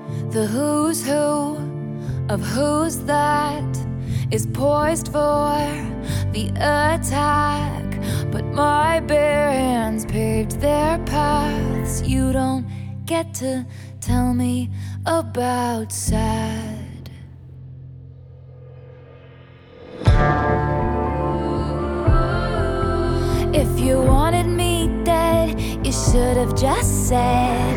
The who's who of who's that is poised for the attack, but my bare hands paved their paths. You don't get to tell me about sad. If you wanted me dead, you should have just said.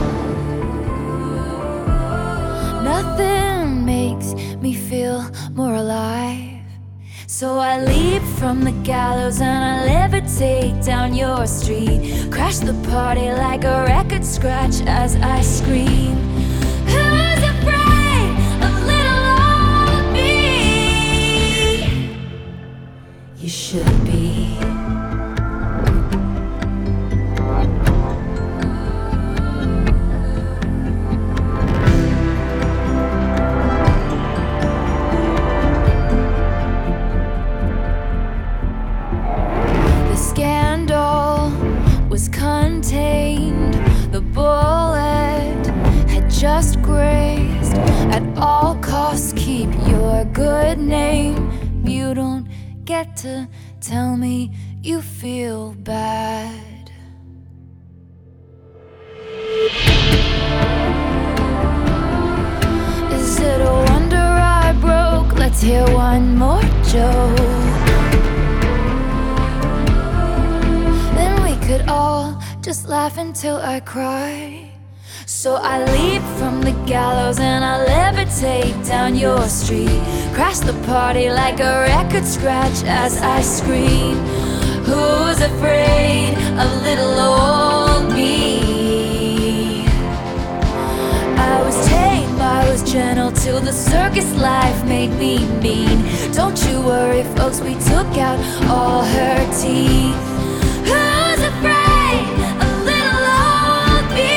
Nothing makes me feel more alive. So I leap from the gallows and I levitate down your street. Crash the party like a record scratch as I scream. Who's afraid of little old me? You should be. Was contained, the bullet had just grazed. At all costs, keep your good name. You don't get to tell me you feel bad. Is it a wonder I broke? Let's hear one more joke. Could all just laugh until I cry. So I leap from the gallows and I levitate down your street. Crash the party like a record scratch as I scream. Who's afraid of little old me? I was tame, I was gentle till the circus life made me mean. Don't you worry folks, we took out all her teeth. Who's afraid of little old me?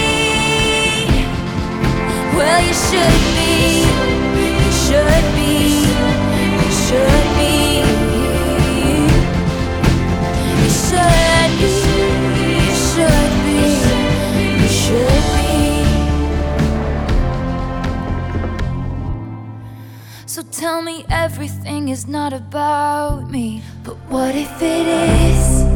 Well, you should be, you should be, you should be, you should be, you should be, you should be. So tell me everything is not about me, but what if it is?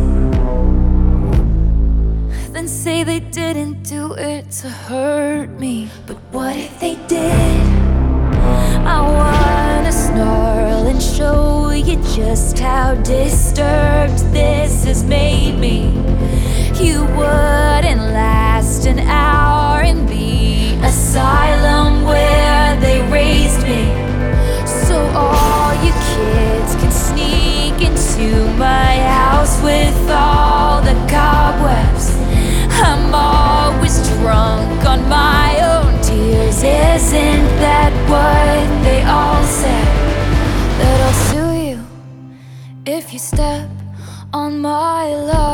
Then say they didn't do it to hurt me. But what if they did? I wanna snarl and show you just how disturbed this has made me. You wouldn't last an hour in the asylum where they raised me. So all you kids can sneak into my house with all the cobwebs. I'm always drunk on my own tears. Isn't that what they all say? That I'll sue you if you step on my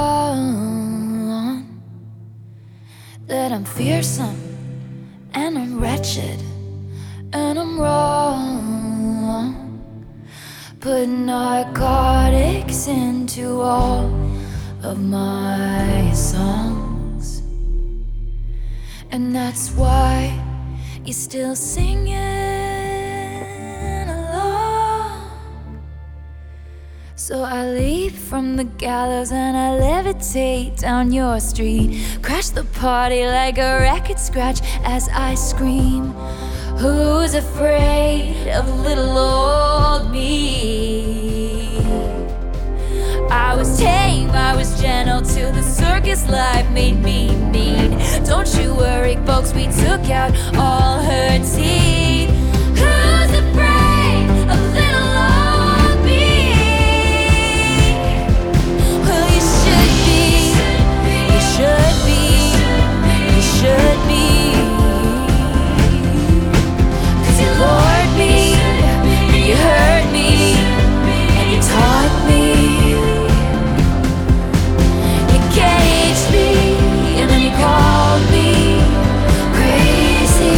lawn. That I'm fearsome and I'm wretched and I'm wrong. Put narcotics into all of my songs. And that's why you're still singing along. So I leap from the gallows and I levitate down your street. Crash the party like a record scratch as I scream. Who's afraid of little old me? I was tame, I was gentle till the circus life made me mean. Don't you worry, folks, we took out all her teeth. Who's afraid of little old me? Well, you should be, you should be, you should be. 'Cause you lured me, and you hurt me, and you taught me. Caged me, and then you called me crazy.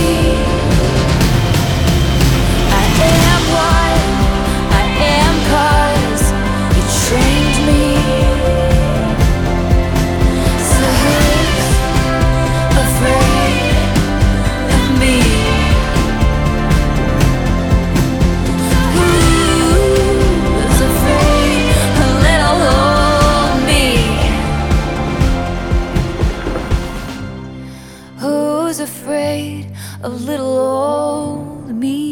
was afraid of little old me.